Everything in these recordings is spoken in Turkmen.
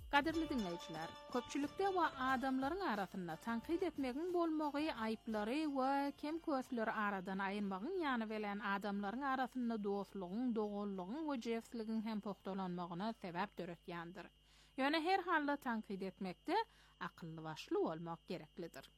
Qadirli dinleyiciler, köpçülükde we adamlaryň arasynda tanqid etmegiň bolmagy, aýyplary we kem kösleri aradan aýyrmagyň ýany bilen adamlaryň arasynda dostlugyň, dogullygyň we jefsligiň hem pokdolanmagyna sebäp döretýändir. Ýöne her halda tanqid etmekde akylly başly bolmak gereklidir.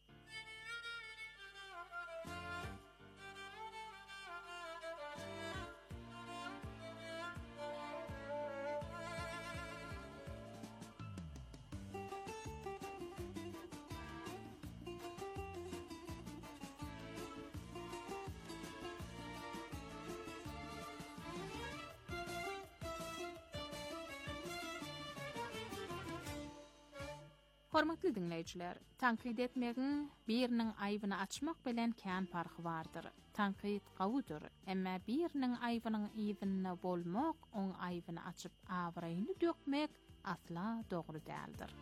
Hormatly dinleyijiler, tanqid etmegiň biriniň aýbyny açmak bilen kän farky bardyr. Tanqid gawudyr, emma biriniň aýbynyň ýzyna bolmak, oň aýbyny açyp awraýyny dökmek asla dogry däldir.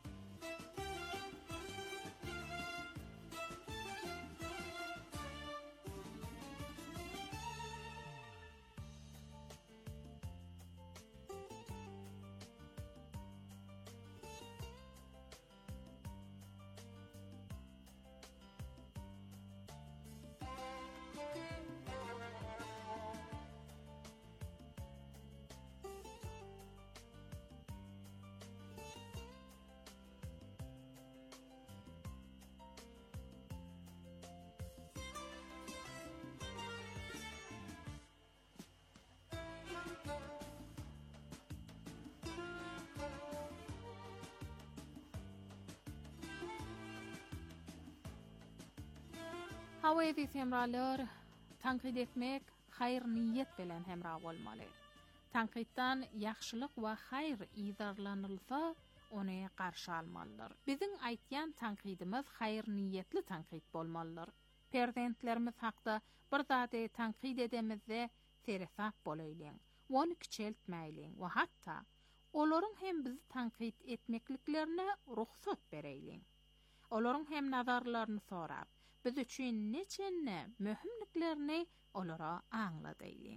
Hawaýdy semralar tanqid etmek hayr niýet bilen hemra bolmaly. Tanqiddan ýaxşylyk we hayr ýydarlanylsa, ony garşy almalydyr. Biziň aýtýan tanqidimiz hayr niýetli tanqid bolmalydyr. Perdentlerimiz hakda bir zady tanqid edemizde serefat bolaýlyň, ony kiçeltmäýliň we hatda olaryň hem bizi tanqid etmekliklerine ruhsat bereýliň. Olaryň hem nazarlaryny sorap, biz üçin neçenne möhümliklerini olara aňladaýlyň.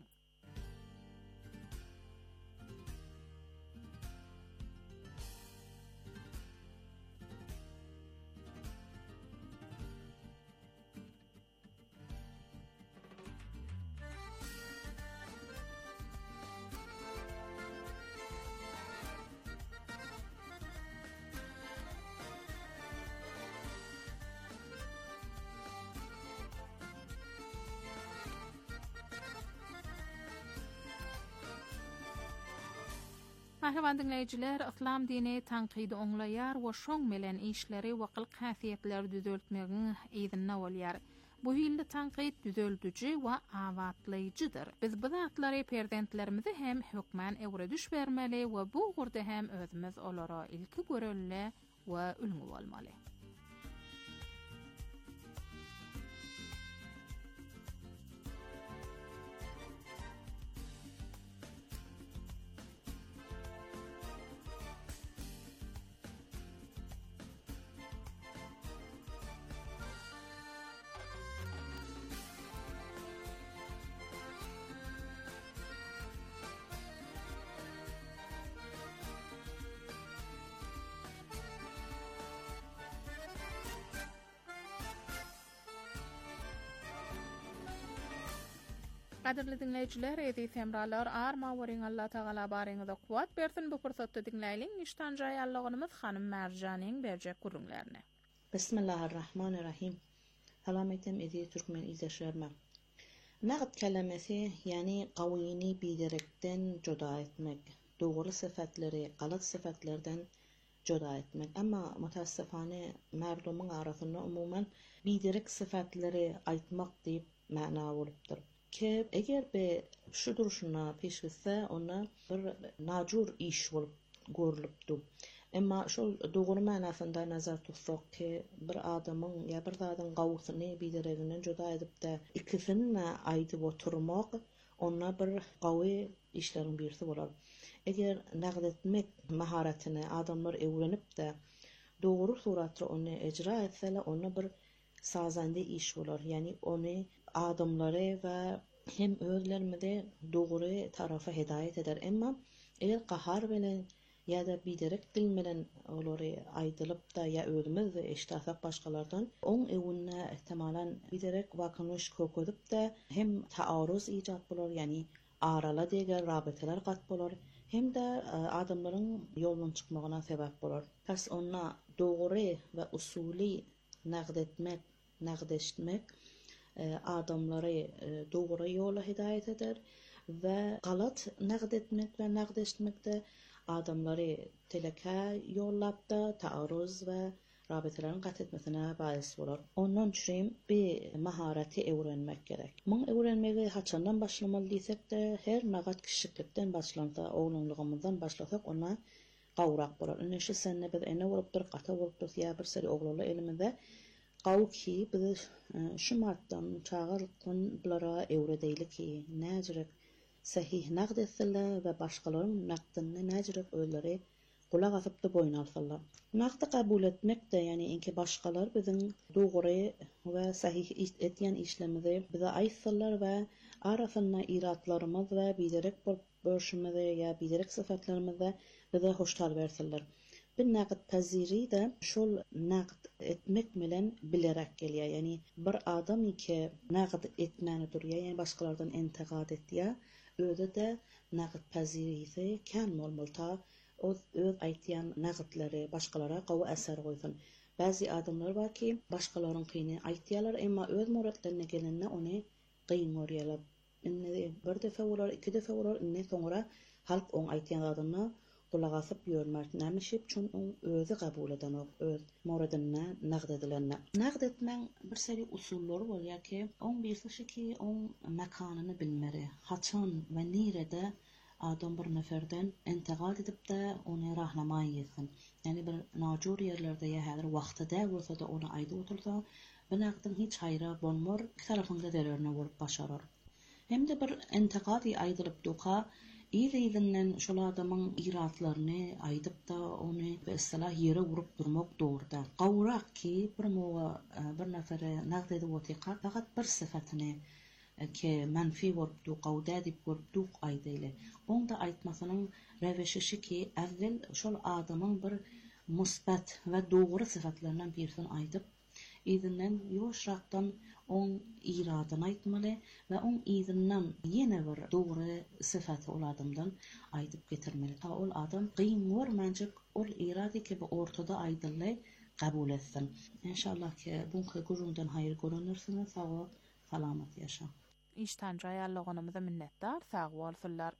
Mahrevan dinleyiciler, İslam dini tanqidi oňlaýar we şoň melen işleri we kılk häsiýetleri düzeltmegiň ýzyna bolýar. Bu ýylda tanqid düzeltüji we awatlaýjydyr. Biz bu zatlary perdentlerimizi hem hökmen ewre düş bermeli we bu gurda hem özümiz olara ilki görelli we ulmy bolmaly. Qadirli dinleyiciler, edi semralar arma warin Allah Taala baryňyza kuwat bersin. Bu pursatda dinläýliň iştan jaýallygymyz Hanım Merjanyň berjek gurulmaryny. Bismillahirrahmanirrahim. Halametem edi Türkmen izleşerme. Naqd kelimesi yani qawiyini biderekden joda etmek, dogry sıfatları galat sıfatlardan joda etmek. Ama mutassifane merdumyň arasynda umuman biderek sıfatları aýtmak diýip mäna bolupdyr. Ki eger be şu duruşuna peş gitse ona bir najur iş bolup görülüpdi. Emma şol dogry manasynda nazar tutsak ki bir adamyň ýa bir zadyň gawusyny bidereginden joda edip de ikisini aýdyp oturmak ona bir gawy işleriň birisi bolar. Eger naqd etmek maharatini adamlar öwrenip de dogry suratda onu ejra etseler ona bir sazande iş bolar. Yani onu adamlara ve hem özlerine de dogry tarafa hidayet eder. Emma eger qahar bilen ýa-da biderek dil bilen olary aýdylyp da ýa özümiz eşitasak başgalardan oň ewine ihtimalan biderek wakynuş köködüp da hem taarruz ijad bolar, ýani arala degen rabytalar gat bolar, hem de adamlaryň ýolundan çykmagyna sebäp bolar. Pes onna dogry we usuly nägdeşmek adamlary dogry ýola hidaýet eder we galat nägdetmek we nägdeşmekde adamlary teleke ýollapda taarruz we rabytalaryň gat etmesine baýys bolar. Ondan üçin bir maharaty öwrenmek gerek. Muň öwrenmegi haçandan başlamaly diýsek de, her nagat kişilikden başlansa, oglunlygymyzdan başlasak ona gawrak bolar. Näşe senne biz ene bolupdyr, gata bolupdyr, ýa bir seri oglary elimizde gaw ki biz şu martdan çağırdan bulara öwredeylik ki näjirek sahih nägdetseler we başgalaryň nägdyny näjirek öýleri kulak asyp da boyun alsalar. Nägdi kabul etmek de, ýani enki başgalar biziň dogry we sahih etýän işlerimizi bize aýtsalar we arasynda iratlarymyz we biderek bölüşmede ýa biderek syfatlarymyzda bize hoşlar berseler. Bir nägd paziri de şol nägd etmek bilen bilerek gelýär. Ýani bir adam iki nägd etmäni durýar, ýani başgalardan entegad etýär. Öde de nägd pazirisi kän bolmaly, öz aýtýan nägdleri başgalara gawy äser goýsun. Bäzi adamlar bar ki, başgalaryň kyny aýtýarlar, emma öz muratlaryna gelende ony gyn görýärler. Bir defa bolar, iki defa bolar, soňra halk oň aýtýan adamna kulak asyp ýörmär. Näme üçin özü kabul eden öz muradyna nägd edilenler. Nägd etmeň bir seri usullary bolýar ki, oň birisi ki oň makanyny bilmeli. Haçan we nirede adam bir neferden entegad edip de onu rahlama etsin. Yani bir najur yerlerde ya häzir wagtyda bolsa da onu aýdyp otursa, bu nägdin hiç haýra bolmar, iki tarafynda dererine bolup başarar. Hem de bir entegad aýdylyp doka, ýylynden şol adamyň iratlaryny aýdyp da onu mesela ýere urup durmak dogry. Gawrak ki bir mowa bir nefere nägd edip otyka, fakat bir syfatyny ki menfi bolup gawda dip bolup aýdyly. Onda aýtmasynyň reweşi ki äwvel şol adamyň bir musbat we dogry syfatlaryndan birisini aýdyp, ýygynden ýoşrakdan oň iradyny aýtmaly we oň ýygynden ýene bir dogry syfaty ol adamdan aýdyp getirmeli. Ta ol adam gyn görmänçik ol irady ki bu ortada aýdyly kabul etsin. İnşallah ki buňky gurundan haýır görünirsiniz. Sag salamat ýaşa. İşten jaýarlygynymyza minnetdar, sag bolsunlar.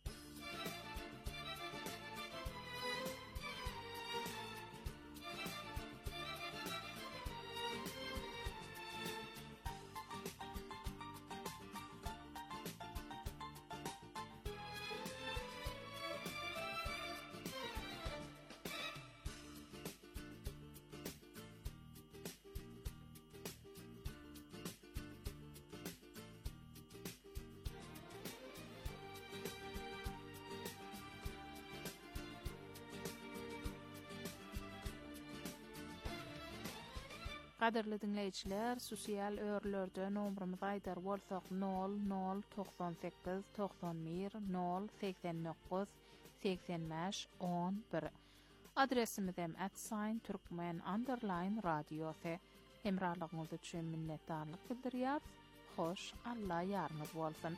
Qadirli dinleyijiler, sosial örlerde nomrumyz aýdar bolsak 0098 91 089 85 11. Adresimiz hem @turkmen_radio. Hemralygyňyz üçin minnetdarlyk bildirýär. Hoş, Allah ýarmyz bolsun.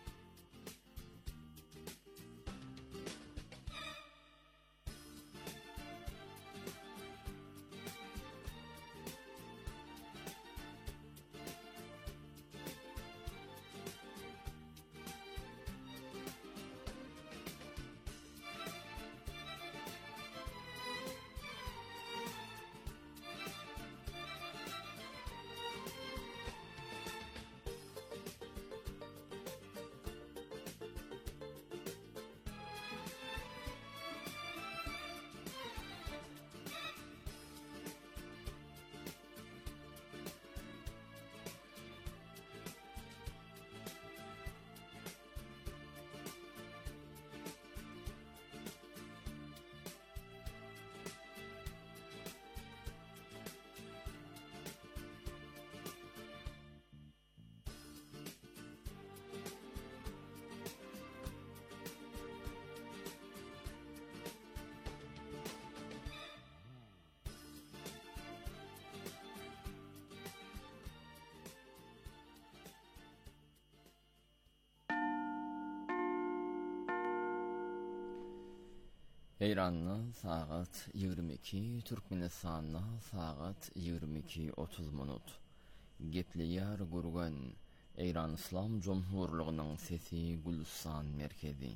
Eýranna sagat 22, Türkmenistanna sagat 22:30 minut. Gepleýär gurgan Eýran Islam Jomhurlygynyň sesi Gülüstan merkezi.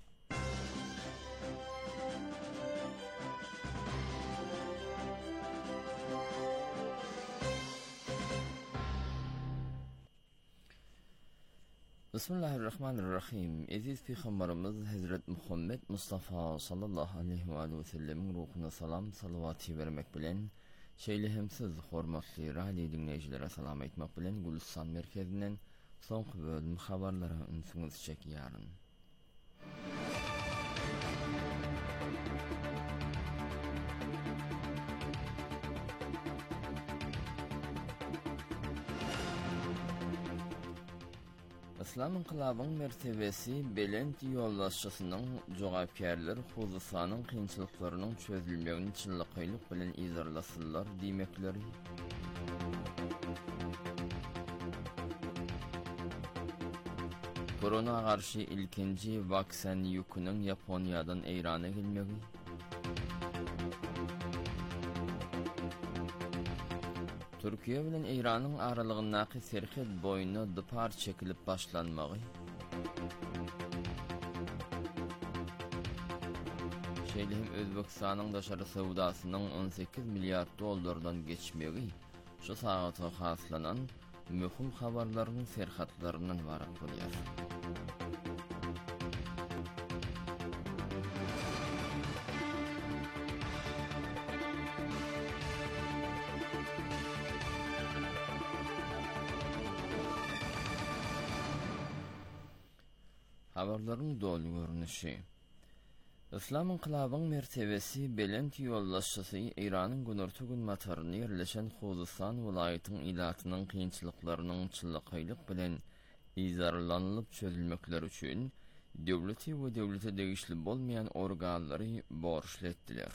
Bismillahirrahmanirrahim. Aziz Peygamberimiz Hazret Muhammed Mustafa sallallahu aleyhi ve sellem'in ruhuna salam salavatı vermek bilen şeýlehemsiz hormatly radio dinleýijilere salam aýtmak bilen Gülüstan merkezinden soňky bölüm habarlara ünsüňiz çekýäryn. İslam inqilabynyň mertebesi belent ýollaşçysynyň jogapkärler Huzusanyň kynçylyklarynyň çözülmegini çynlykylyk bilen izarlasyllar diýmekleri. Korona garşy ilkinji vaksin ýüküniň Ýaponiýadan Eýrana gelmegi. Türkiýe bilen Eýranyň aralygyndaky serhet boýuna dypar çekilip başlanmagy. Şeýlehem Özbekistanyň daşary sowdasynyň 18 milliard dollardan geçmegi şu sagata haslanan möhüm habarlaryň serhatlarynyň barak bolýar. Habarlaryň dolu görnüşi. İslam inqilabynyň mertebesi belent ýollaşçysy Eýranyň Günortugün mataryny ýerleşen Huzustan welaýatynyň ilatynyň kynçylyklarynyň çynlykylyk bilen izarlanylyp çözülmekleri üçin döwleti we döwlete degişli bolmaýan organlary borçly etdiler.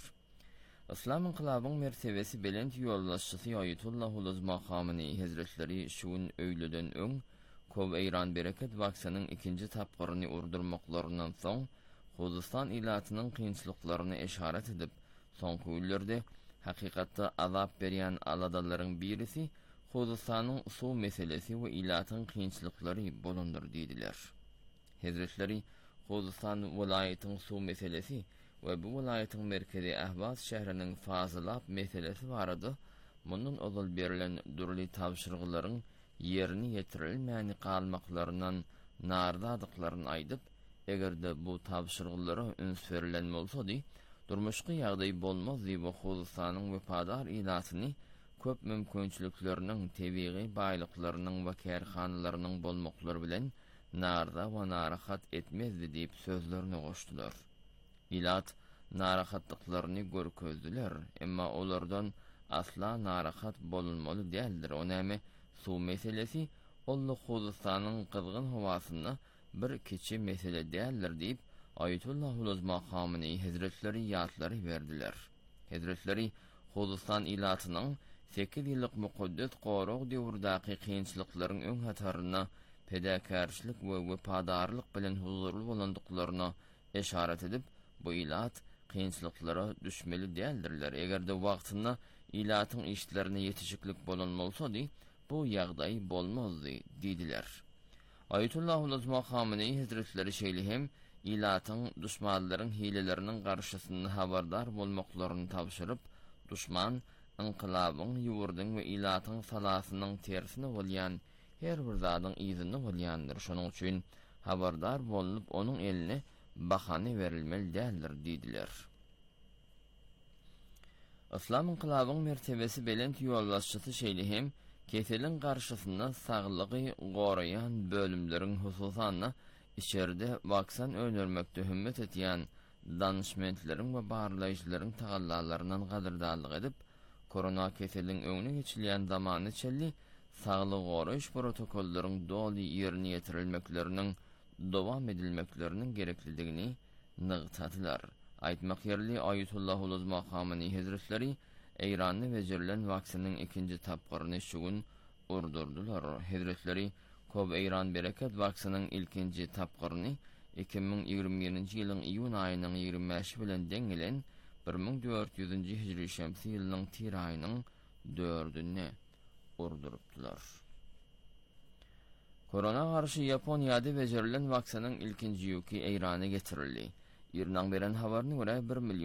İslam inqilabynyň mertebesi belent ýollaşçysy Aýatullah Uluzma Khamenei Hazretleri şuň öýleden öň Kow Eýran bereket waksanyň ikinji tapgyryny urdurmaklaryndan soň Huzustan ilatynyň kynçylyklaryny eşaret edip, soňky ýyllerde hakykatda azap berýän aladalaryň birisi Huzustanyň suw meselesi we ilatyň kynçylyklary bolandyr diýdiler. Hazretleri Huzustan welaýatynyň suw meselesi we bu welaýatyň merkezi Ahvaz şäheriniň fazylap meselesi barady. Mundan ozal berilen durly tapşyrgylaryň yerini yetirilmäni kalmaklarından nardadyklaryny aýdyp, egerde bu tapşyrgylara üns berilen bolsady, durmuşky ýagdaý bolmazdy we Huzustanyň wepadar ilatyny köp mümkinçilikleriniň tebiği baýlyklarynyň we kärhanalarynyň bolmaklary bilen narda we narahat etmezdi diýip sözlerini goşdular. İlat narahatlyklaryny görkezdiler, emma olardan asla narahat bolunmaly däldir. Onäme suw meselesi ollu Huzustanyň kızgın hawasyna bir kiçi mesele däldir diýip Aýatullah Uluzma Khamenei Hazretleri ýatlary berdiler. Hazretleri Huzustan ilatynyň 8 ýyllyk mukaddes gorag döwründaky kynçylyklaryň öň hataryna pedäkärçilik we wepadarlyk bilen huzurly bolandyklaryna eşaret edip, bu ilat kynçylyklara düşmeli däldirler. Egerde wagtyna ilatyň işlerini ýetişiklik bolanmalsady, bu ýagdaý bolmazdy diýdiler. Aýatullah Uluzma Khamenei Hazretleri şeýlehem ilatyň düşmanlaryň hileleriniň garşysyny habardar bolmaklaryny tapşyryp, düşman inqilabyň ýurdyň we ilatyň salasynyň tersine bolýan her bir zadyň ýüzünde bolýandyr. Şonuň üçin habardar bolup onuň eline bahany berilmeli däldir diýdiler. İslam inqilabynyň mertebesi belent ýollaşçysy şeýlehem keselin garşysyna saglygy goraýan bölümleriň hususan içeride vaksan öňermekde hümmet etýän danışmentleriň we barlaýjylaryň tagallarlaryndan gadyrdanlyk edip, korona keseliniň öňüne geçilýän zamany çelli saglyk goraýş protokollaryň doly ýerine ýetirilmekleriniň dowam edilmekleriniň gereklidigini nygtadylar. Aýtmak ýerli Aýatullah Uluzma Khamenei Hazretleri Eýranyň wezirlen waksanyň ikinji tapgyryny şugun urdurdular. Hazretleri Kow Eýran bereket waksanyň ilkinji tapgyryny 2021-nji ýylyň iýun aýynyň 25 bilen deňilen 1400-nji hijri şemsi ýylynyň tir aýynyň 4-üne urdurupdylar. Korona garşy Ýaponiýada becerilen waksanyň ilkinji ýüki Eýrana getirildi. Ýerden beren habaryna görä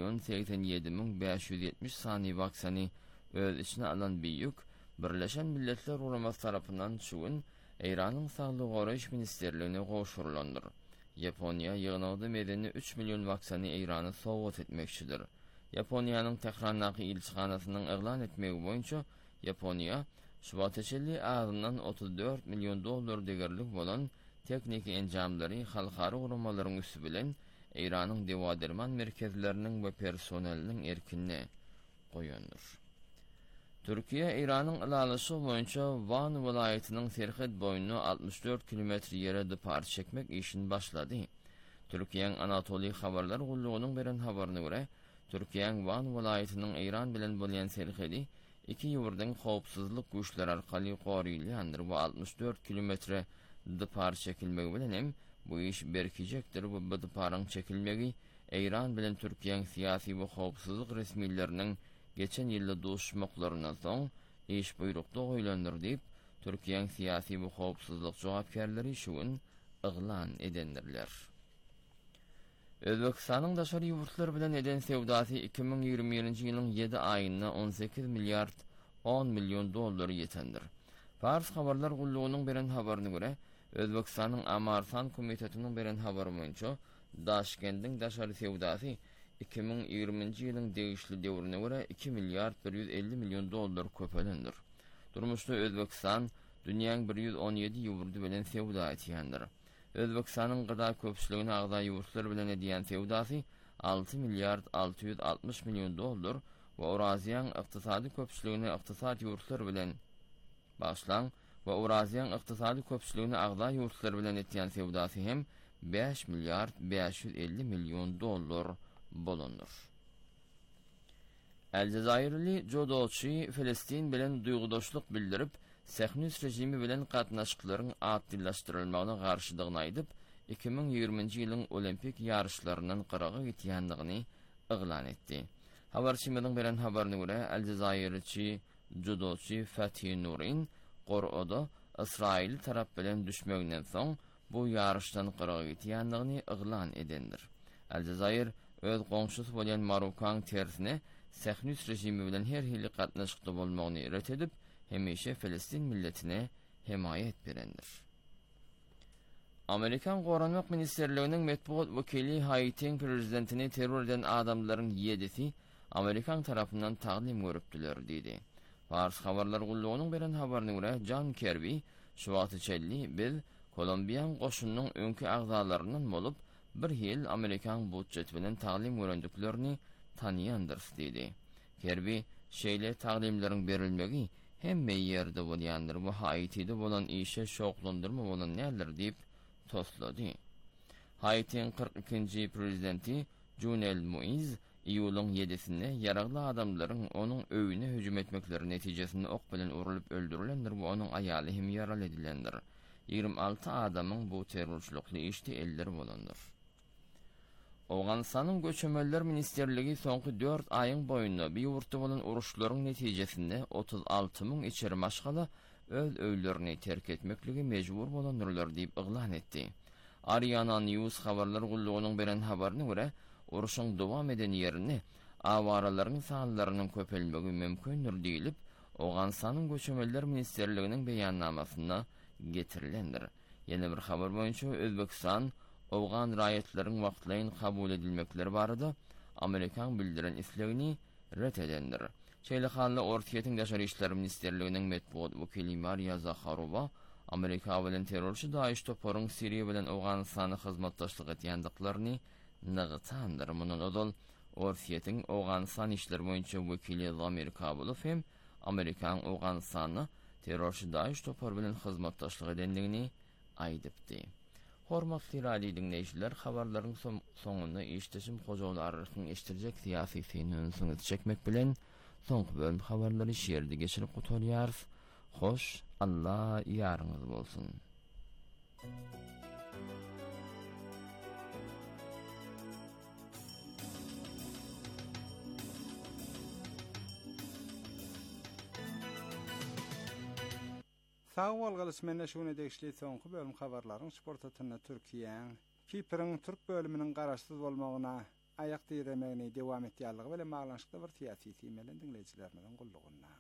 1.087.570 sany waksany öz içine alan büyük Birleşen Milletler Guramasy tarapyndan şugun Eýranyň Saglyk goraýyş ministerligine goşurulandyr. Ýaponiýa ýygnagyda medeni 3 milyon waksany Eýrana sowgat etmekçidir. Ýaponiýanyň Tehrandaky ilçihanasynyň eglan etmegi boýunça Ýaponiýa Şubatçyly ağzından 34 milyon dolar degerlik bolan tekniki enjamlary halkary guramalaryň üstü bilen Eýranyň dewa-derman merkezleriniň we personeliniň erkinine goýandyr. Türkiýe Eýranyň ilalasy boýunça Van welaýatynyň Serhed boýuny 64 kilometr ýere depar çekmek işini başlady. Türkiýeň Anatoli habarlar gullugynyň beren habaryna görä, Türkiýeň Van welaýatynyň Eýran bilen bolýan serhedi iki ýurdyň howpsuzlyk güýçleri arkaly goraýlandyr. Bu 64 kilometre depar çekilmegi bilen hem bu iş berkijekdir. Bu deparyň çekilmegi Eýran bilen Türkiýeň syýasy we howpsuzlyk resmiýetleriniň geçen ýylda duşmaklaryna soň iş buyrukda goýlandyr diýip Türkiýeň syýasy we howpsuzlyk jogapkärleri şugun eglan edendirler. Özbekistanyň daşary ýurtlar bilen eden sewdasy 2021-nji ýylyň 7 aýynda 18 milliard 10 milyon dolar ýetendir. Fars habarlar gullugynyň beren habaryna görä, Özbekistanyň Amarsan komitetiniň beren habary boýunça Daşkendiň daşary sewdasy 2020-nji ýylyň degişli döwrüne görä 2 milliard 150 milyon dolar köpelendir. Durmuşda Özbekistan dünýäň 117 ýurdy bilen sewda etýändir. Özbekistanyň gyda köpçüligine agda ýurtlar bilen edýän sewdasy 6 milliard 660 milyon dolar we Euraziýanyň ykdysady köpçüligine ykdysad ýurtlar bilen başlan we Euraziýanyň ykdysady köpçüligine agda ýurtlar bilen edýän sewdasy hem 5 milliard 550 milyon dolar bolunur. Eljazairli jodoçy Filistin bilen duýgudaşlyk bildirip, Sehnus rejimi bilen gatnaşyklaryň adillaşdyrylmagyna garşydygyny aýdyp, 2020-nji ýylyň olimpik ýarışlarynyň gyragy gitýändigini eglan etdi. Habarçymyň beren habaryna görä, Eljazairli jodoçy Fatih Nurin Gor'oda Israil tarap bilen düşmeginden soň bu ýarışdan gyragy gitýändigini eglan edendir. Eljazair öz goňşusy bolan Marokan tersine Sehnus rejimi bilen her hili gatnaşykda bolmagyny ret edip, hemişe Filistin milletine himayet berendir. Amerikan Goranmak Ministerliğinin metbuat vekili Haiti'nin prezidentini terör eden adamların 7'si Amerikan tarafından taqdim görüpdüler dedi. Fars habarlar gullugynyň beren habaryna görä, John Kirby şuwatyçelli biz Kolombiyan goşunynyň öňkü agzalarynyň bolup bir ýyl Amerikan budjet bilen taqdim görendiklerini tanıyandır dedi. Kirby şeýle taqdimleriň berilmegi hemme ýerde bolýandyr. Bu Haiti'de bolan işe şoklandyrma bolan näler diýip toslady. Haiti'nin 42-nji prezidenti Jovenel Moïse iýulyň 7-sinde yaragly adamlaryň onuň öýüne hüjüm etmekleri netijesinde ok bilen urulyp öldürilendir. Bu onuň aýaly hem ýaraly edilendir. 26 adamyň bu terrorçylykly işde elleri bolandyr. Awganistanyň Göçmenler Ministerligi soňky 4 aýyň boýunda bir ýurtda bolan uruşlaryň netijesinde 36 000 içeri maşgala öz öýlerini terk etmekligi mejbur bolandyrylar diýip eglan etdi. Ariana News habarlar gullugynyň beren habaryna görä, uruşyň dowam eden ýerini awaralarnyň sanlarynyň köpelmegi mümkindir diýilip, Awganistanyň Göçmenler Ministerliginiň beýannamasyna getirilendir. Ýene bir habar boýunça Özbekistan Awgan raýatlaryň wagtlaýyn kabul edilmekleri barada Amerikan bildiren islegini ret edendir. Şeýlehanly Ortiýetiň daşary işler ministerliginiň metbuat wekili Maria Zakharova Amerika bilen terrorçy Daesh toparyň Siriýa bilen Awganistana hyzmatdaşlyk etýändiklaryny nagtandyr. Munyň odol Ortiýetiň Awganistan işler boýunça wekili Zamir Kabulov hem Amerikan Awganistana terrorçy Daesh topary bilen hyzmatdaşlyk edenligini aýdypdy. Hormatly radio dinleýijiler, habarlaryň soňunda işdeşim hojalylaryň eşdirjek syýasy synsyny çekmek bilen soňky bölüm habarlary şeýerde geçirip gutarýar. Hoş, Allah ýarňyz bolsun. Sağ bolgalys menne şunu degişli soňky bölüm habarlaryň sportatyna Türkiýe, Kiprň Türk bölüminiň garaşsyz bolmagyna ayak diremegini dewam etýärligi bilen maglanyşykda bir tiýasy temelen dinleýijilerimiň gullugyna.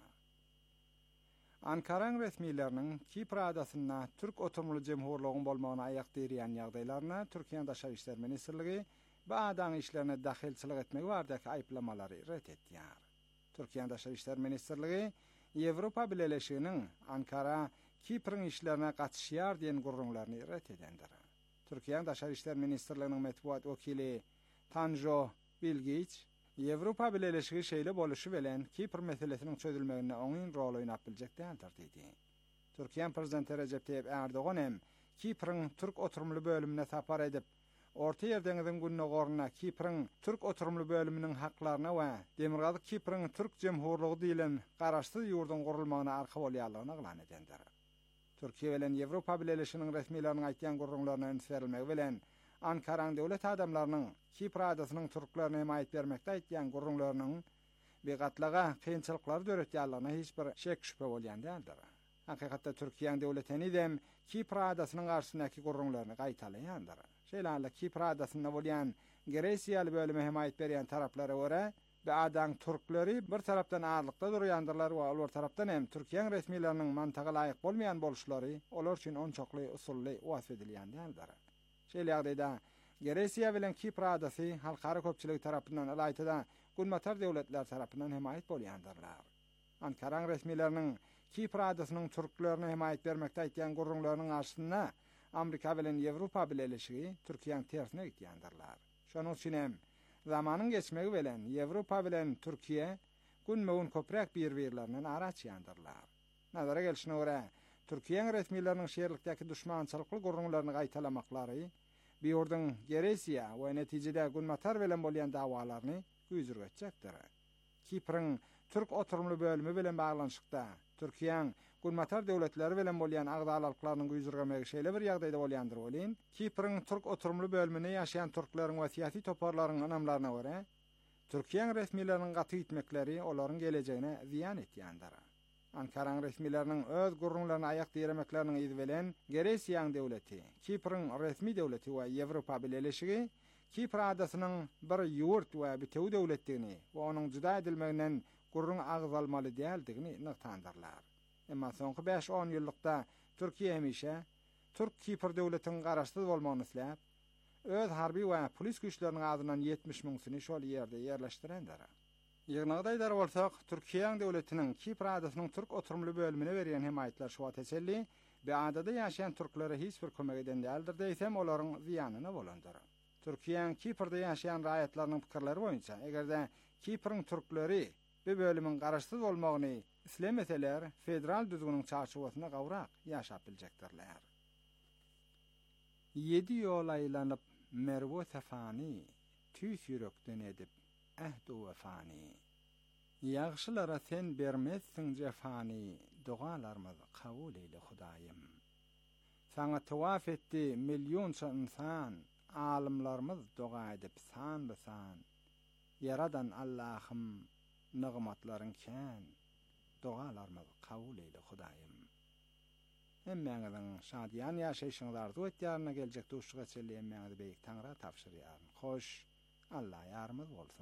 Ankara resmiýetleriniň Kipr adasyna Türk oturumly jemhurlygyň bolmagyna ayak dirýän ýagdaýlaryna Türkiýe Daşary işler ministrligi bu adaň işlerine dahilçilik etmegi bardaky aýplamalary ret etýär. Türkiýe Daşary işler ministrligi Ýewropa Birleşiginiň Ankara Kiprň işlerine gatnaşýar diýen gurrunlaryny ret edendir. Türkiýe Daşary işler ministrliginiň metbuat wekili Tanjo Bilgiç, Ýewropa Birleşigi şeýle boluşy bilen Kipr meselesiniň çözülmegine oňyn rol oýnap biljek diýendir diýdi. Türkiýe prezidenti Recep Tayyip Erdogan hem Kiprň Türk oturumly bölümine sapar edip, Orta Ýer deňiziň günnegoruna Kiprň Türk oturumly bölüminiň haklaryna we Demirgazyk Kiprň Türk Jemhurlygy diýilen garaşsyz ýurdun gurulmagyna arka bolýarlygyny aglan edendir. Türkiýe bilen Ýewropa Birleşiginiň resmiýetleriniň aýtýan gurrunlaryna öňsürilmegi bilen Ankaraň döwlet adamlarynyň Kipr adasynyň türklerine himayet bermekde aýtýan gurrunlarynyň begatlaga kynçylyklar döretýärligine hiç bir şek şüphe bolýan däldir. Hakykatda Türkiýeň döwletini dem Kipr adasynyň garşysyndaki gurrunlaryny gaýtalýandyr. Şeýle Kipr adasyna bolýan Gresiýaly bölüme himayet berýän taraplara görä, bu adaň türkleri bir tarapdan ağırlykda durýandyrlar we olar tarapdan hem Türkiýe resmiýetleriniň mantaga laýyk bolmaýan boluşlary olar üçin onçokly usully wasf edilýän däldir. Şeýle ýagdaýda Gresiýa bilen Kipr adasy halkara köpçüligi tarapyndan alaytyda gulmatar döwletler tarapyndan himayet bolýandyrlar. Ankara resmiýetleriniň Kipr adasynyň türklerine himayet bermekde aýtýan gurrunlarynyň arşyna Amerika bilen Ýewropa Birleşigi Türkiýeň tersine gitýändirler. Şonuň üçin hem zamanyň geçmegi bilen Ýewropa bilen Türkiýe günmegin köprek bir-birlerinden araçýandyrlar. Nazara gelişine görä, Türkiýe resmiýetleriniň şeýerlikdäki düşmançylykly gurrunlaryny gaýtalamaklary bu ýurdun Gresiýa we netijede günmatar bilen bolýan dawalaryny güýzürgetjekdir. Kiprň Türk oturumly bölümi bilen baglanyşykda Türkiýe günmatar döwletleri bilen bolýan agdalyklaryny güýzürgemegi şeýle bir ýagdaýda bolýandyr bolýan. Kiprň Türk oturumly bölümine ýaşaýan türkleriň we siýasy toparlaryň anamlaryna görä, Türkiýe resmiýetleriniň gaty gitmekleri olaryň gelejegine ziýan etýändir. Ankara resmiýetleriniň öz gurrunlaryny aýak diremekleriniň ýyzy bilen Gresiýa döwleti, Kiprň resmi döwleti we Ýewropa Birleşigi Kipr adasynyň bir ýurt we bitew döwletdigini we onuň juda edilmeginden gurrun agzalmaly däldigini nykdandyrlar. Emma soňky 5-10 ýyllykda Türkiýe hemişe Türk Kipr döwletiniň garaşsyz bolmagyny isläp, öz harby we polis güýçleriniň adynan 70 000 şol ýerde ýerleşdirendir. Ýygnaýdaýlar bolsak, Türkiýe döwletiniň Kipr adasynyň Türk oturumly bölümine berýän himayetler şuwa teselli, bu adada ýaşaýan türklere hiç bir kömek eden däldir diýsem, olaryň ziýanyna bolandyr. Türkiýe Kiprde ýaşaýan raýatlarynyň pikirleri boýunça, egerde Kiprň türkleri bu bölümün garaşsyz bolmagyny islemeseler, federal düzgünüň çarşubasyna gawrak ýaşap biljekdirler. 7 ýol aýlanyp merwe safany, tüýs ýürekden edip ähd wefany. Ýagşylara sen bermezsiň jefany, dualarymyz kabul eyle Hudaýym. Sana tawaf etdi milyonça insan, alimlarymyz dua edip san-besan. Yaradan Allah'ım nigmatlaryň kän, dualarymyz kabul eyle Hudaýym. Emmeňiziň şadýan ýaşaýşyňyz arzu etýärine geljek duşga çelleýän meňizi beýik Taňra tapşyrýar. Hoş, Allah ýarymyz bolsun.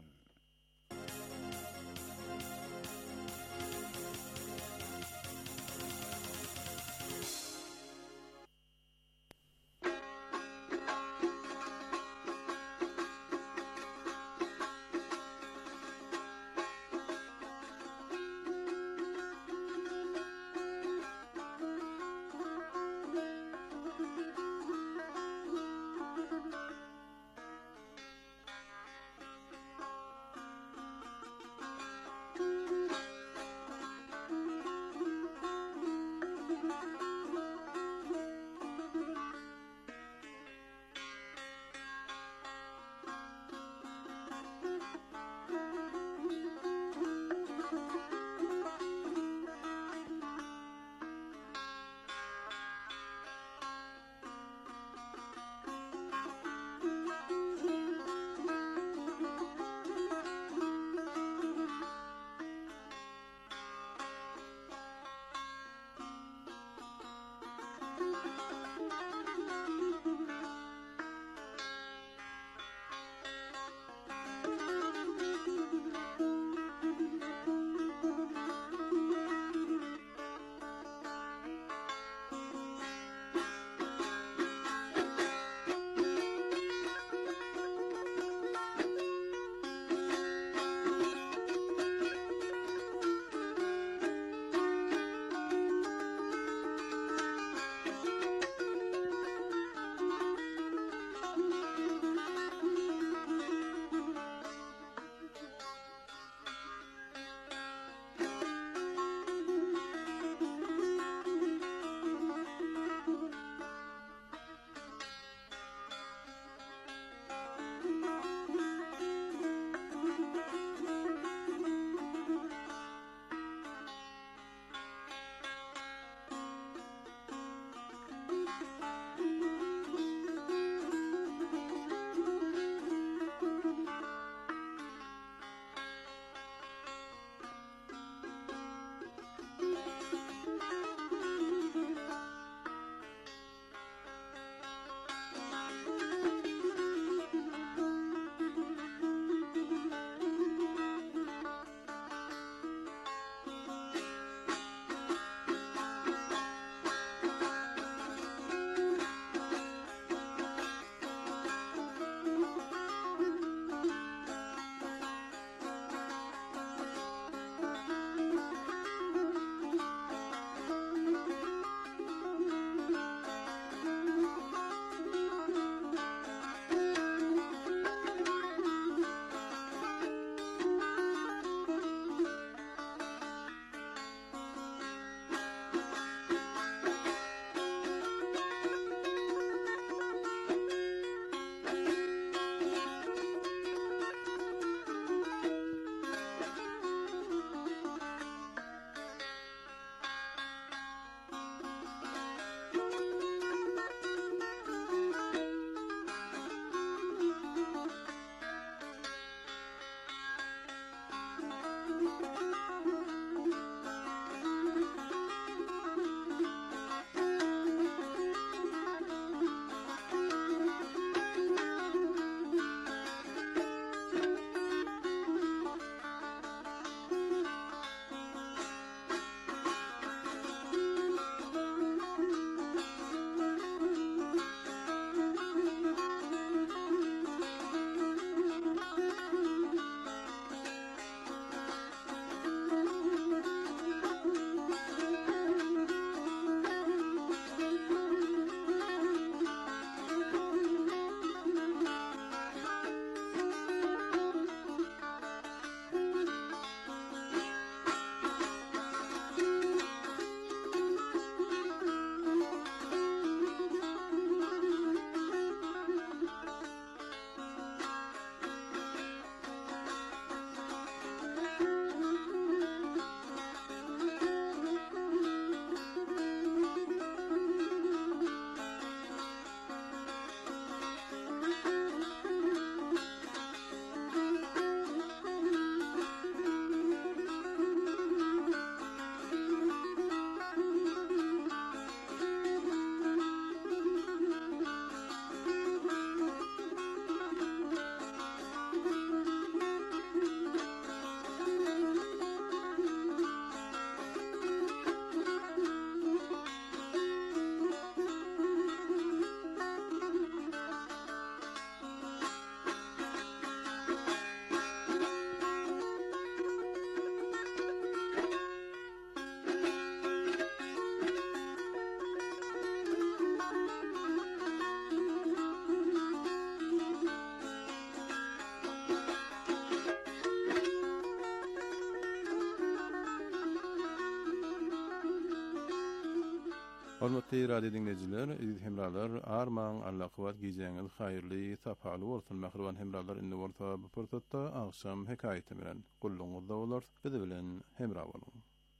Hormatly radio dinleyijiler, hemralar, arman, Allah kıvat gijeňiz haýyrly, sapaly bolsun. Mähriban hemralar indi bolsa bu pursatda agşam hekaýete bilen gulluňyzda bolar. Bizi bilen hemra bolun.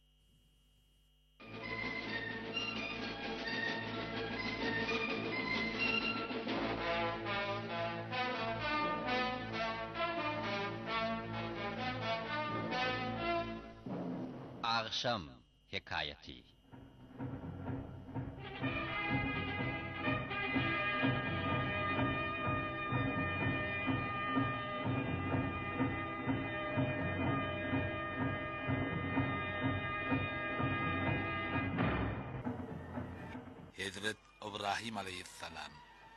Agşam hekaýeti. Hazret İbrahim aleyhisselam.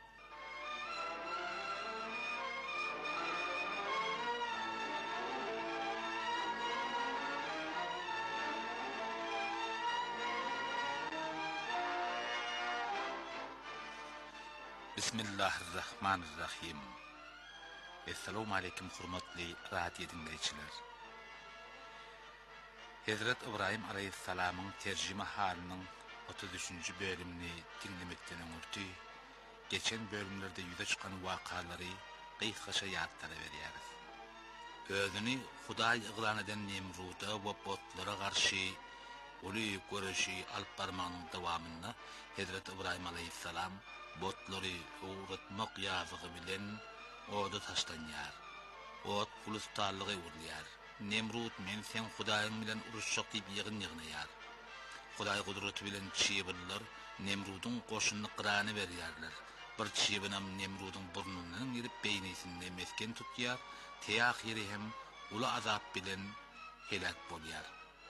Bismillahirrahmanirrahim. Assalamu alaykum hurmatly radio dinleyijiler. Hazret İbrahim aleyhisselam'ın terjime halının 33. bölümni dinlemekten öňürti, geçen bölümlerde yüze çıkan wakaları gysgaça ýadylara berýäris. Özüni Hudaý yglan eden Nemruda we botlara garşy uly görüşi alyp barmagynyň dawamynda Hazret İbrahim aleyhisselam botlary uğratmak ýazygy bilen oda taşlanýar. Ot pulustarlygy urlýar. Nemrut men sen Hudaýyň bilen uruşjak diýip ýygyn-ýygynýar. Hudaý gudraty bilen çiýbinler Nemrudun goşunyny qyrany berýärler. Bir çiýbinam Nemrudun burnundan girip beýnisinde mesken tutýar, teýahiri hem uly azap bilen helak bolýar.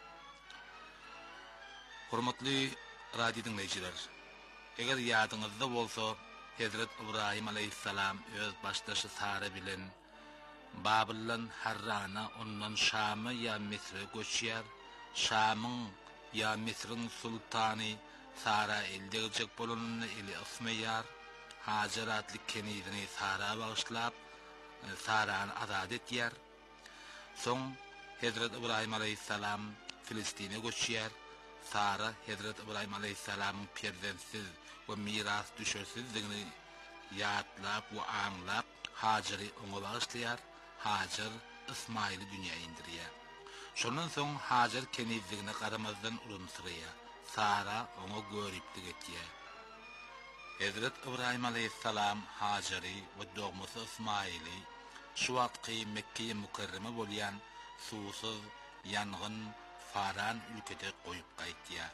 Hormatly radio dinleyijiler, eger ýadyňyzda bolsa, Hazret İbrahim aleyhisselam öz başdaşy Sara bilen Babillan Harrana ondan Şama ýa Misre göçýär. Şamyň ýa Misriň sultany Sara eldejek bolanyny eli asmaýar. Hajar adly kenizini Sara bagyşlap Sarany azad etýär. Soň Hazret İbrahim aleyhisselam Filistine göçýär. Sara Hazret İbrahim aleyhisselamyň perzensiz we miras düşersizligini ýatlap we aňlap Hajar'y oňa bagyşlaýar. Hajar İsmail'i dünýäge indirýär. Şondan soň Hajar kenizligine garamazdan urumsyrýar. Sara oňa görüplik etýär. Hazret İbrahim aleyhisselam Hajar'y we dogmasy İsmail'i şu wagtky Mekke'ye mukarrama bolýan suwsuz, ýangyn, Faran ülkede goýup gaýtýar.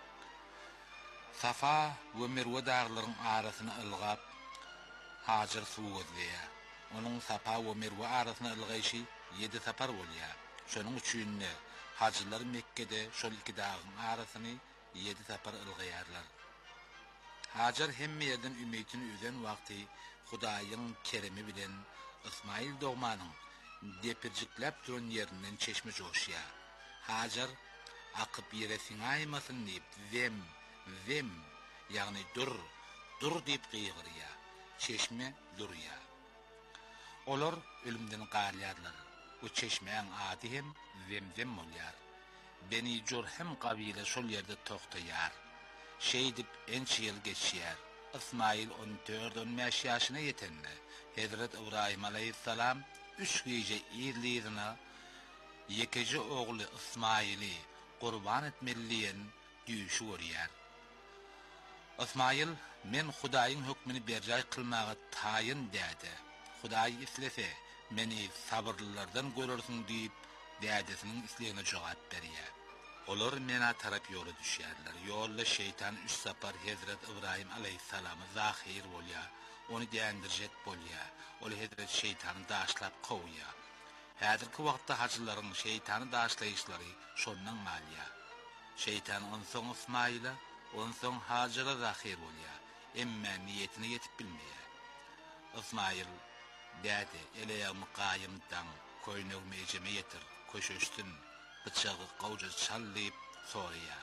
Safa we Merwe daglarynyň arasyna ylgap Hajar suw gözleýär. Onun Safa we Merwe arasyna ylgaýşy 7 sapar bolýar. Şonuň üçin hajylar Mekke'de şol iki dağın arasyny 7 sapar ylgaýarlar. Hajar hemme ýerden ümitini üzen wagty Hudaýyň keremi bilen İsmail dogmanyň depirjikläp duran ýerinden çeşme joşýar. Hajar akyp ýere siňaýmasyn diýip zem ýagny dur diýip gygyrýar. Çeşme durýar. Olar ölümden galýarlar. O çeşmeň ady hem zemzem bolýar. Beni Jurhem kabile şol ýerde toktaýar. Şeýdip ençe ýyl geçýär. İsmail 14-15 ýaşyna ýetende Hazret İbrahim aleyhisselam 3 gece ýerlerine yekeji ogly İsmail'i qurban etmeliýän düýşi görýär. İsmail men Hudaýyň hökmüni berjay kılmaga taýyn dädi. Hudaý islese meni sabırlılardan görürsin diýip dädesiniň islegine jogap berýär. Olar mena tarap ýola düşýärler. Ýolda şeytan 3 sapar Hazret İbrahim aleyhisselamy zahir bolýar. Onu däýendirjek bolýar. Ol Hazret şeytany daşlap gowýar. Häzirki wagtda hajylaryň şeytany daşlaýyşlary şondan malýar. Şeytan onsoň İsmail'a, onsoň Hajar'a zahir bolýar. Emma niýetine ýetip bilmeýär. İsmail däde eleýämi gaýymdan koýnak mejeme ýetir, köşeşdin bıçağı gowja çallyp soýýar.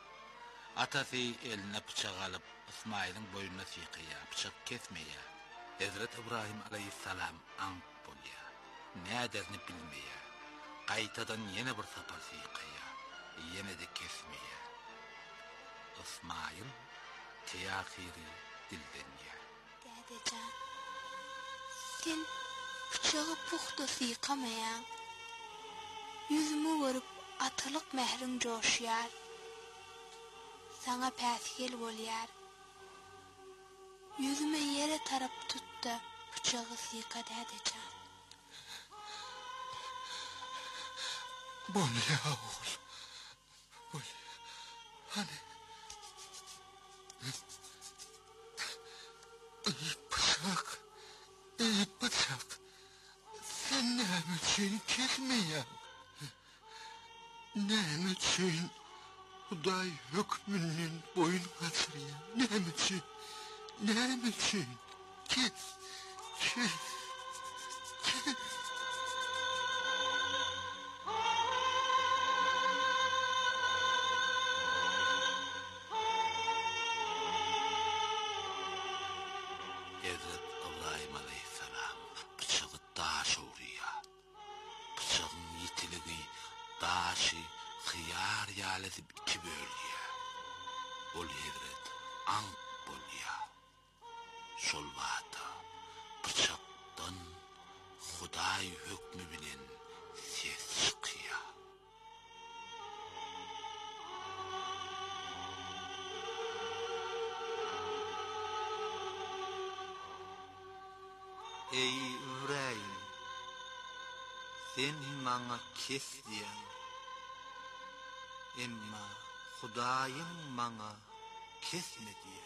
Atasy eline bıçak alyp İsmail'in boýnuna syýkýar, bıçak kesmeýär. Hazret İbrahim aleyhisselam ank bolýar. Näderini bilmeýär. Gaýtadan ýene bir sapar syýkýar, ýene de kesmeýär. İsmail tiyakiri dilden ya. Dädecan, sen bıçağı puhta sıyıkamayan, yüzümü görüp atılık mehrin coşuyar, sana päsgel bolyar. Yüzüme yere tarap tuttu, bıçağı sıyıka dädecan. Bolya oğul. Bolya. Hani? İyi bıçak. Sen ne için kesmeyen? Ne için Huday hükmünün boyun kaçırıyan? Ne için? Ne için? Kes. Hazret İbrahim aleyhisselam bıçağı daş uğruya. Bıçağın yitiligi daşı hıyar yalesip iki bölüye. Ol Hazret ank bolya. Şol vada bıçaktan Huday hükmü bilen ses çıkıya. Ey İbrahim, sen bana kes diyen, emma Hudayım bana kesme diye.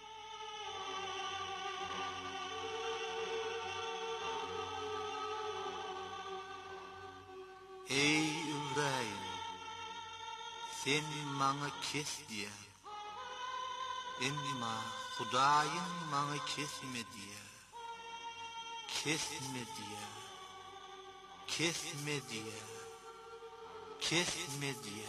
Ey İbrahim, sen bana kes diyen, emma Hudayım bana kesme diye. Kesme diye, kesme diye, kesme diye.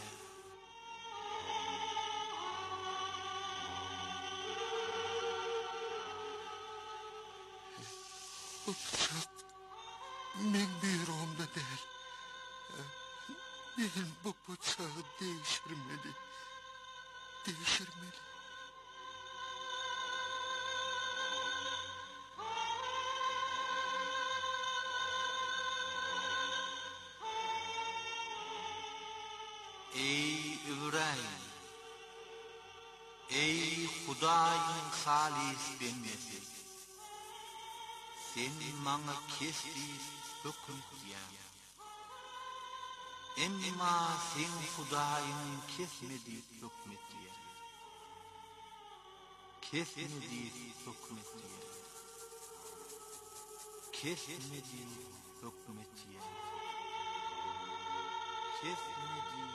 Bu bıçak men bir omda değil. Ben bu bıçağı değiştirmeli. Ey İbrahim, ey Hudayın halis benmesi, sen bana kestis hüküm diyen, emma sen Hudayın kesmedi hükmet diyen, kesmedi hükmet diyen, kesmedi hükmet diyen, kesmedi.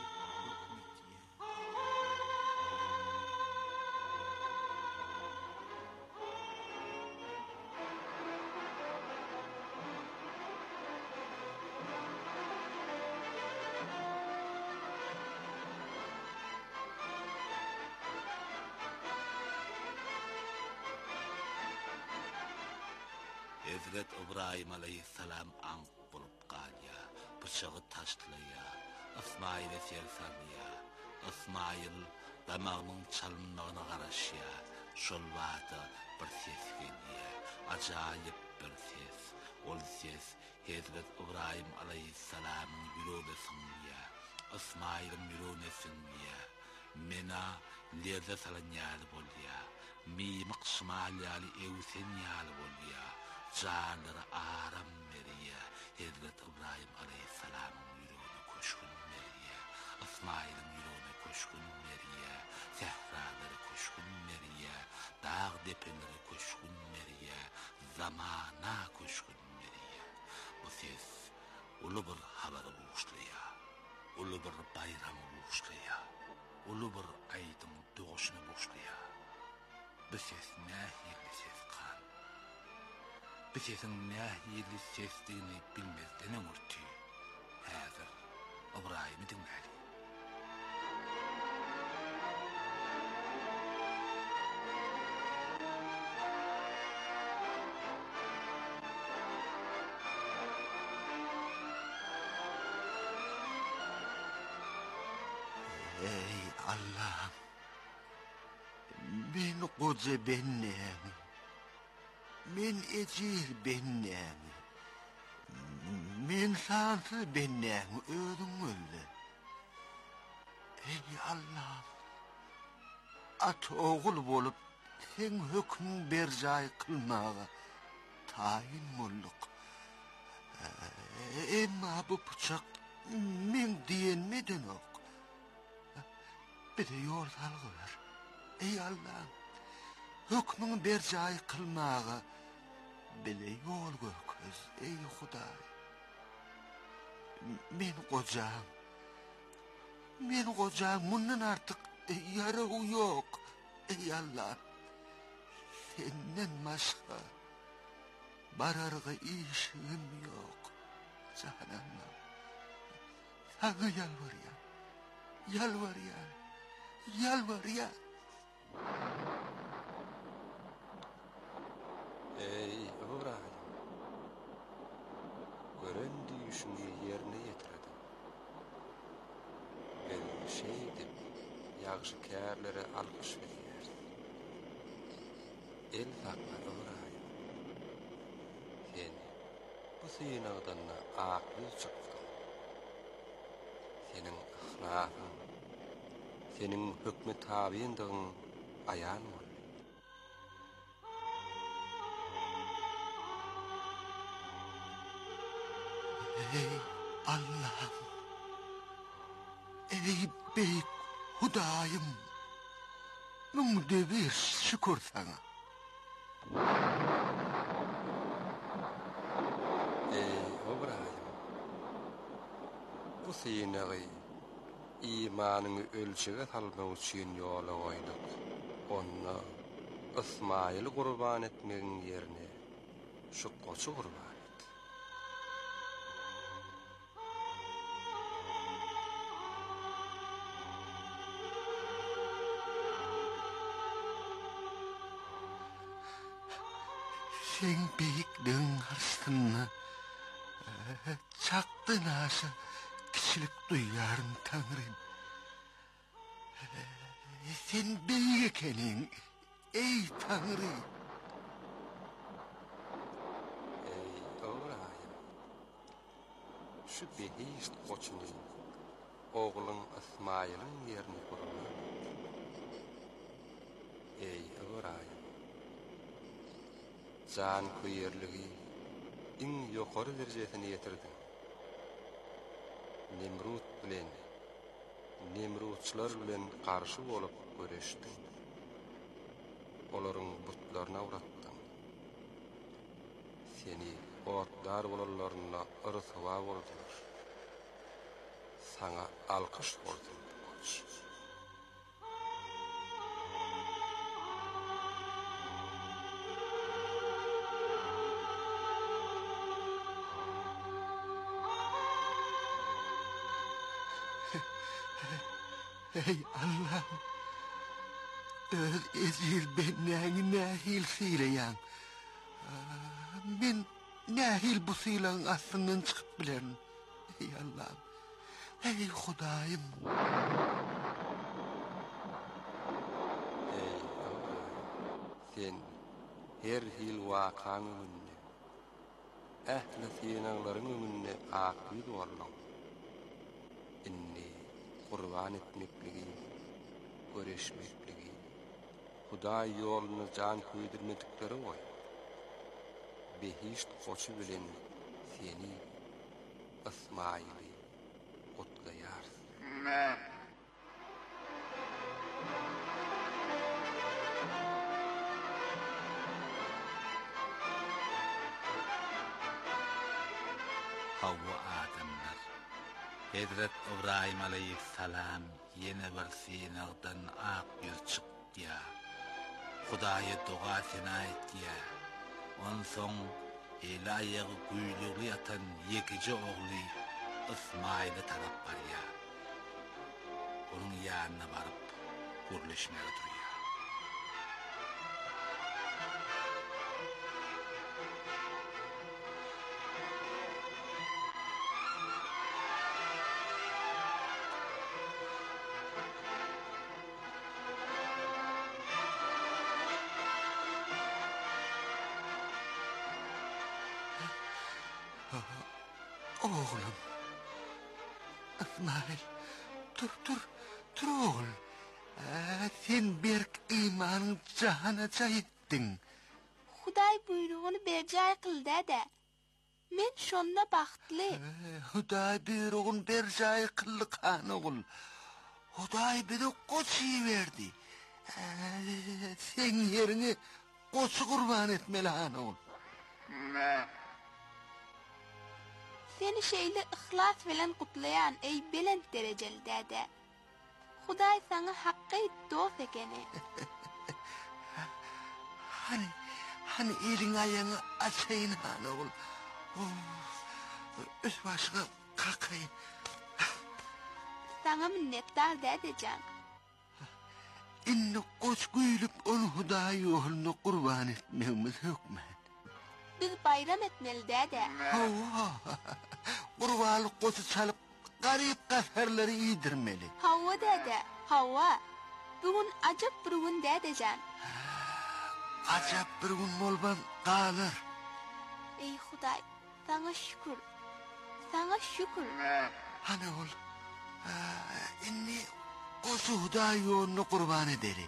Hazret İbrahim aleyhisselam ank bulup qalya, bıçağı taşlaya, İsmail'e sersanya, İsmail damağının çalınmağına qaraşya, şol vada bir ses geliye, acayip bir ses. Ol ses Hazret İbrahim aleyhisselamın yüreğine sınmaya, İsmail'in yüreğine sınmaya, mena leze salanyalı bolya, mimik şımalyalı evsenyalı bolya, canlara aram veriye, Hazret İbrahim aleyhisselamın yüreğine koşkun veriye, İsmail'in yüreğine koşkun veriye, sehraları koşkun veriye, dağ depeleri koşkun veriye, zamana koşkun veriye. Bu ses ulu bir haber buluşluya, ulu bir bayram buluşluya, ulu bir aydın doğuşunu buluşluya. Bu ses nahiyeli ses kan. Bu sesin nahiyeli sesliğini bilmezden ömürtü. Hazır İbrahim'i dinledi. Ey Allah'ım, Men koca bennem. Men ecir bennem. Men sansız bennem özüm öldü. Ey Allah'ım. At oğul bolup sen hükmün berjay kılmağa tayin bolduk. Emma bu bıçak men diyenmeden ok. Bir de yol salgılar. Ey Allah'ım. Hükmün berjay kılmağa bir de yol gököz. Ey Huday. Men kocam bundan artık yarığı yok. Ey Allah, senden başka bararga işim yok. Cananım, sana yalvarıyan. Ey İbrahim, gören düşünü yerine getirdim. Ben şeydim, yaxşı kärlere alkış verýär. El takma İbrahim. Sen bu synagdan akly çykdyn. Senin ahlakın, senin hükmü tabiindiğin ayan boldy. Ey Allah'ım, ey beyik Hudayım, bir şükür sana. Ey İbrahim, bu synagy imanyny ölçege salmak üçin ýola goýduk. Onu İsmail gurban etmegiň ýerine şu goçy gurban. Sen beyikliğin karşısında çaktın aşa kişilik duyarın Tanrım. Sen beyik ekenin ey Tanrı. Ey Allah'ım, şu behişt koçunu oğlun İsmail'in yerini kurma. Ey Allah'ım, can kuyerligi iň ýokary derejesine ýetirdin. Nemrutçylar bilen karşı bolup göreşdin. Olaryň butlaryna uratdyn. Seni otlar bolarlaryna ırsywa boldylar. Sana alkyş bordum. Ey Allah'ım, öz ezil benneğini nahil sıylayan. Ben nahil bu sıylan aslından çıkıp bilerim. Ey Allah'ım, ey Hudayım. Ey Allah'ım, sen her hil vakan önüne, ähli sinanlaryň önüne aklı duvarlan. Inni kurban etmekligi, göreşmekligi, Hudaý ýoluny can köýdirmedikleri goý. Behişt goçy bilen seni İsmail'i gutlaýar. Havva adamlar. Hazret İbrahim aleyhisselam yine bir sinagdan ak yüz çıktı ya. Hudaýa dua sena etdi ya. On soň ela ýagy güýlüli ýatan ýekiji ogly İsmail'e tarap barýa. Onuň ýanyna baryp gurleşmäge durýar. oğlum. İsmail, dur oğul. Sen berk imanın cahanaca ettin. Huday buyruğunu bercay kıl dede. Men şonna baxtlı. Huday buyruğun bercay kıllı kan oğul. Huday bize koçu verdi. Sen yerini koçu kurban etmeli han oğul. Seni şeyle ihlas bilen kutlayan ey belent dereceli dede. Huday sana hakkı dost ekeni. Hani elin ayağını açayın han oğul. Üst başına kalkayın. Sana minnettar dedecan. İnni koç güylüp onu Huday oğlunu kurban etmemiz hükmen. Biz bayram etmeli dede. Kurbalık koçu çalıp garip kaferleri iyidirmeli. Havva dede, havva. Bugün acap bir gün dedecan. Acap bir gün olban kalır. Ey Huday, sana şükür. Sana şükür. Hani ol, inni koçu Huday oğlunu kurban ederi.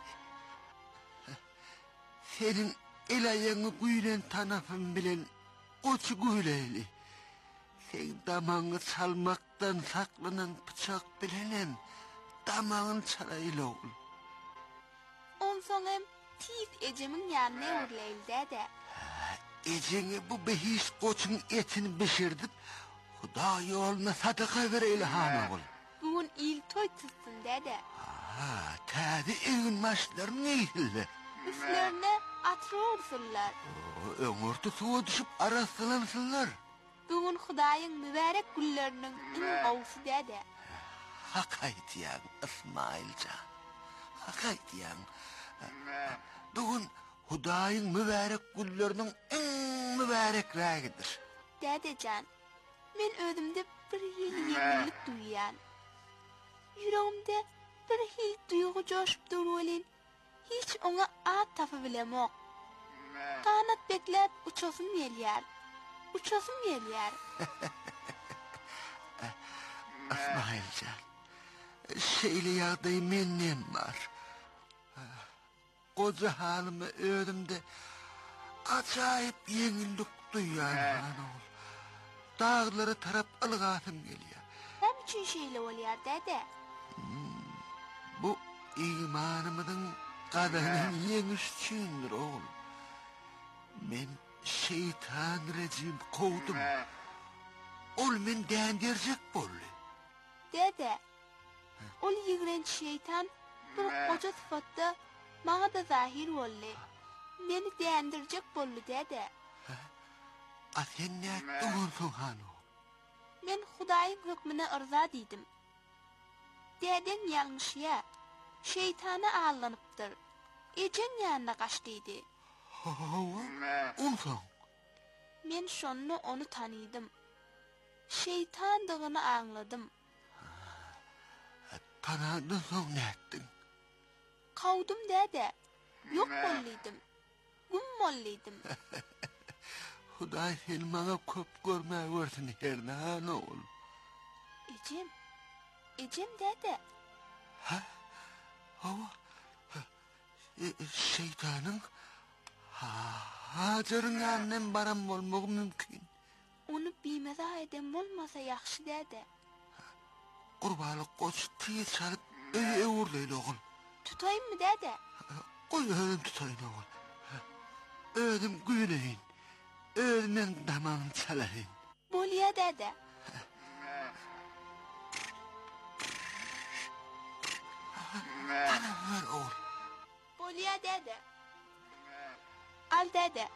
Senin el ayağını güylen tanafın bilen koçu güyleyli. Sen damağını çalmaktan saklanan bıçak bilenem. Damağın çalayla oğul. On son hem tiz ecemin yanına uğurlayıl dede. Eceni bu behiş koçun etini pişirdip Huday yoluna sadaka vereyle han oğul. Bugün il toy tutsun dede. Täze evin maşlarını eğildi. Üstlerine atro ursullar. Ömürtü suğa düşüp arasılansınlar. Bugün Hudayın mübarek güllerinin in oğusu dede. Hakayt yan İsmailcan. Hakayt yan. Bugün Hudayın mübarek güllerinin en mübarek ragidir. Dedecan, men özümde bir hil yenilik duyan. Yüreğimde bir hil duygu coşup durulin. Hiç ona at tafı bilemok. Kanat beklep uçasım gelyer. Uçasım gelyer. İsmailcan, şeyli yağdayı mennem var. Koca halimi özümde acayip yenilik duyan han oğul. Dağları tarap ılgatım geliyor. Hem için şeyle oluyor dede. Bu imanımızın kadanın yenişçindir oğul. Men şeytan rejim kovdum. Ol men dendircek bollu. Dede, ol yigrenç şeytan bir koca sıfatta bana da zahir oldu. Beni dendircek bollu dede. Sen ne ettin han oğul? Men Hudayın hükmüne ırza dedim. Deden yanlış ya. Şeytana ağlanıptır. Ecen yanına kaçtıydı. Unsan? Men şonnu onu tanıydım. Şeytandığını anladım. Tanadın son ne ettin? Kavdum dede. Yok molluydım. Gün molluydım. Huday sen bana köp görmeye versin her ne oğul. Ecem. Ecem dede. Şeytanın Hacer'ın annem baram olmak mümkün. Onu bilmeza edem olmasa yaxşı dede. Kurbalık koç tiye çalıp öyle uğurlayla oğul. Tutayım mı dede? Koy öğüm tutayın oğul. Öğüm güleyin. Öğümden damağını çalayın. Bolya dede. Bana ver oğul. Bolya dede. Al dede.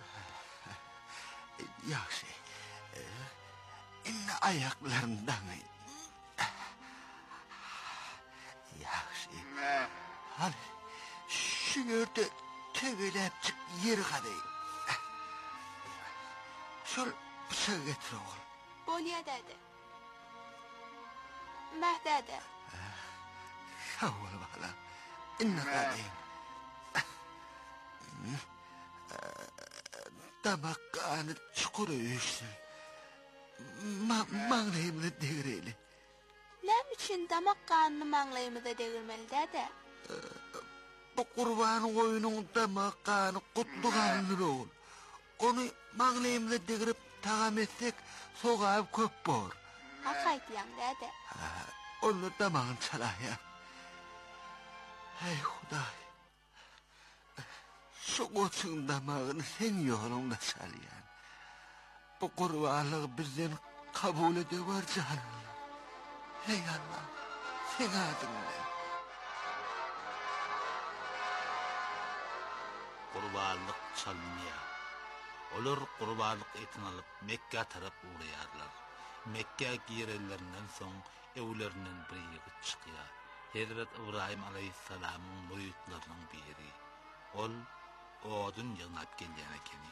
Yaxşı. İnne ayaklarından. Yaxşı. Hadi şu yerde tövelep çık yeri kadayım. Şol bıçağı getir oğul. Bolya dede. Meh dede. Sağ ol bana. İnne kadayım. Damak kanı çukur öğüşsün. Maňlaýymda degireli. Näme üçin damak ganyny maňlaýymyza degirmeli däde? Bu qurban goýunyň damak gany gutly ganyny bol. Onu maňlaýymda degirip tagam etsek, sogaýyp köp bor. Hak aýtýaň däde. Onu damagyny çalaýar. Hey Hudaý. Şu goçun damagyny sen ýolunda çalýan. Bu qurbanlygy bizden kabul edýär canım. Hey Allah, sen adyňda. Qurbanlyk çalmaýar. Olar qurbanlyk etini alyp Mekke tarap uğraýarlar. Mekke girenlerinden soň ewlerinden bir ýigit çykýar. Hazrat İbrahim aleyhissalamyň boýutlarynyň biri. Ol odun ýynap gelýän ekeni.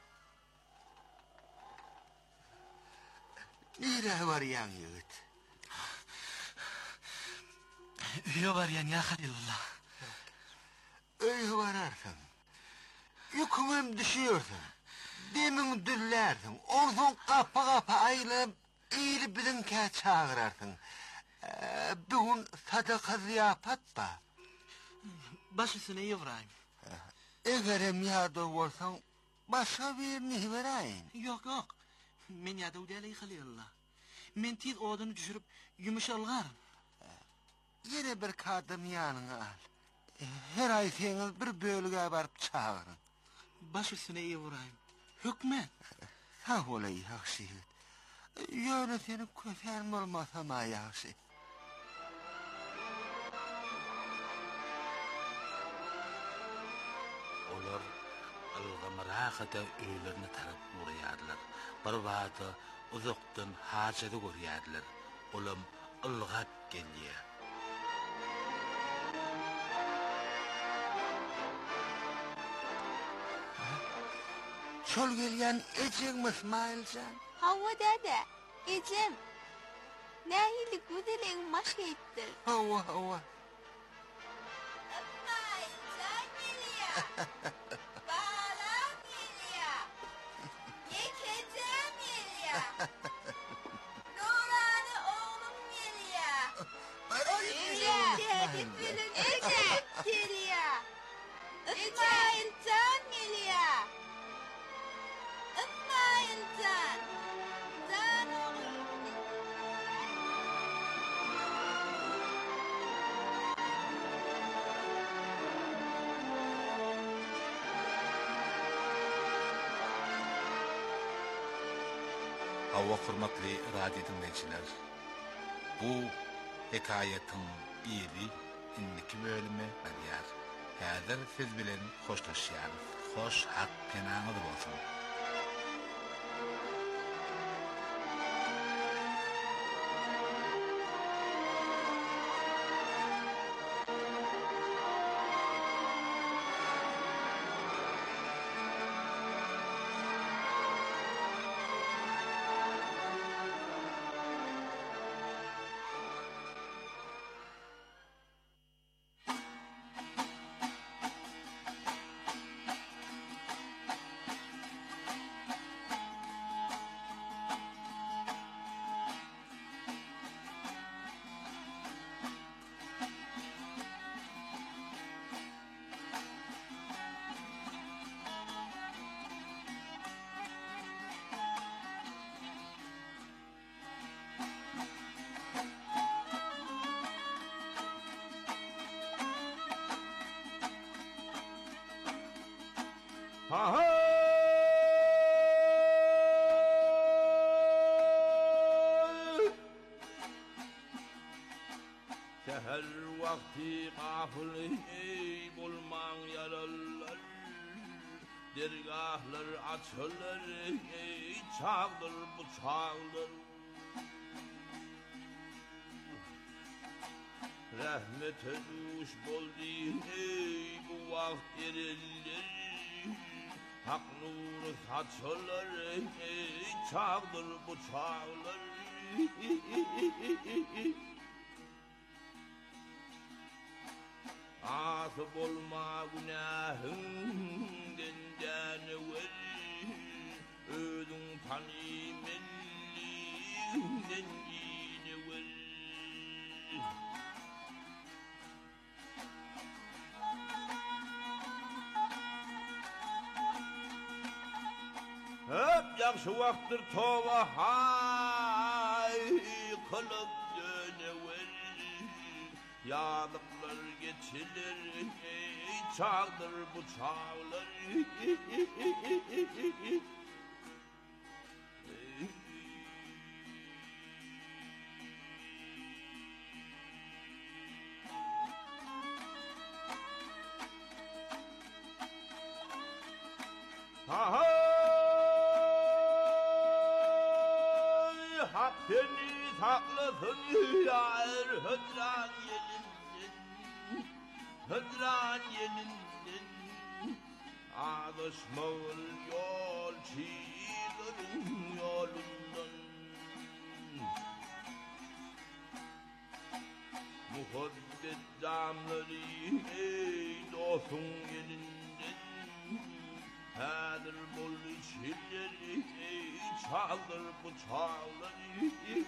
Nire barýan ýigit? Öýe barýan ya Halilullah. Öýe bararsyň. Ýüküňem düşýärsiň. Demin düllersin. Ordan kapa aýlyp, eýli biziň kä çağırarsyň. Bugün sadaka ziyafat ba. Baş üstüne İbrahim. Egerem ýa-da bolsaň, başga birini beräýin. Yok. Men ýa-da udalay Halilullah. Men tiz oduny düşürüp ýumuşalgarym. Yine bir kadın ýanyňa al. Her ay seňiz bir bölüge barıp çağırın. Baş üstüne İbrahim. Hükmen. Sağ olay ýaxşy. Ýöne seni kösen bolmasa ma ýaxşy. Olar algamaraxata öýlerini tarap uğraýarlar. Bir wagty uzakdan hajady görýärler. Olam ılgap gelýär. Şol gelýän ejegmi İsmailcan? Hawa däde, ejem. Nähili güdeleň maş etdi. Hawa. İsmailcan gelýär. Balam gelýär. Yekejem gelýär. Nurany oğlum gelýär. Gelýär. Gelýär. İsmailcan gelýär. İsmailcan. Can oğlum. Hawa hurmatly radio dinleyijiler. Bu hekayetin biri indiki bölümi berýär. Häzir siz bilen hoşlaşýarys. Hoş hak penaňyz bolsun. Seher vakti gafil bulman yaralar, dergahlar açılır, çağdır bu çağdır. Rahmete duş boldi bu vakt ereller, hak nuru saçılır, çağdır bu çağdır. Asıp olma günahından canıver, ödün tanımelli Inen yine ver. Hep yaxşı vaxtdır tova hay kılıp dönever. Yağlıklar geçilir çağdır bu çağlar. Hak seni saklasın yar hıdran yelinden, hıdran yelinden. Ağlaşmağın yol çiğlerin yolundan. Muhabbet damları ey dostun elinden. Hadır bol içleri çaldır bu çağları.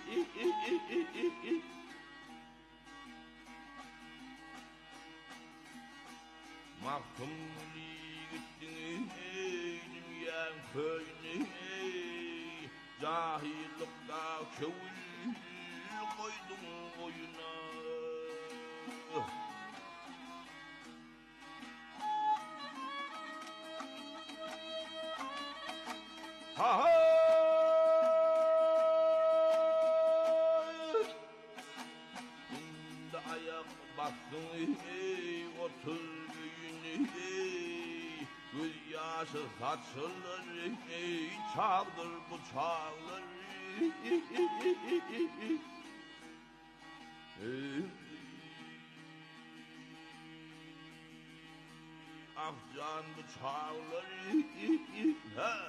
Mahkumli gittin ey dünyanın köyüne. Cahillikta kövül koydun oyuna. Ha Şimdi ayak bastın ey otur büyüne ey. Göz yaşı saçılır ey çağdır bu çağlar. Ah can bu çağlar. Ha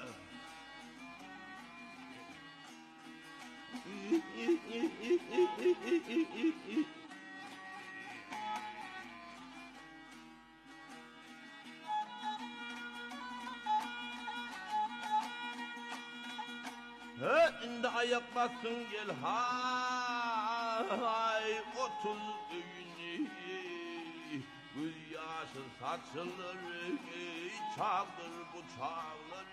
Şimdi ayak bassın gel hay 30 düğünü. Göz yaşı saçılır çağdır bu çağlar.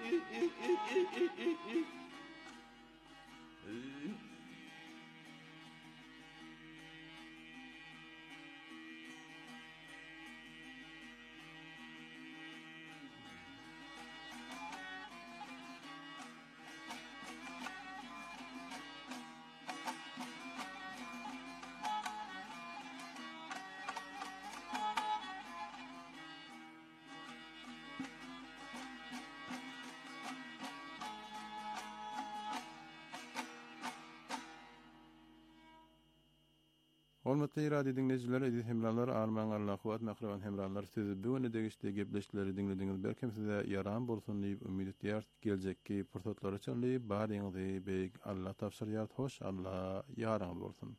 Hormatly radio dinleyijiler, edit hemralar, arman Allah kuwat makrawan hemralar sizi bu öne degişde gepleşikleri dinlediňiz. Berkem size yaram bolsun diýip ümid edýär. Geljekki pursatlar üçin baryňyzy beýik Allah tapşyrýar. Hoş Allah ýaraňyz bolsun.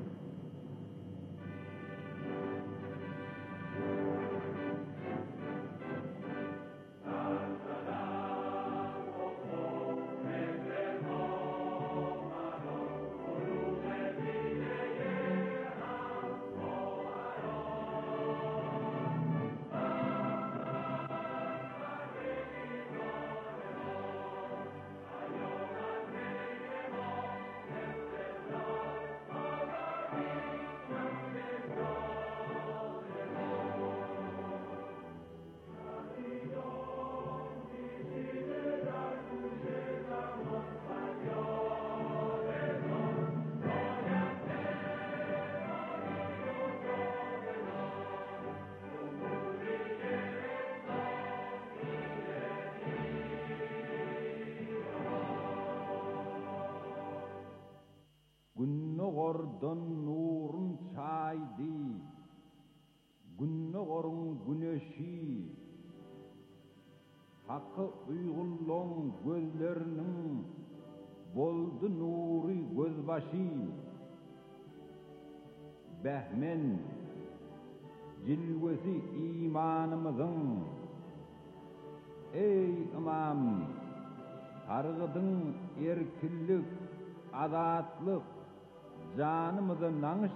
Günnogordan nurun çaydı, günnogorun güneşi, hakkı uygulluğun gözlerinin boldu nuri gözbaşı. Behmen cilvesi imanımızın, ey imam, targıdın erkillik azatlyk, janymyzy naňyş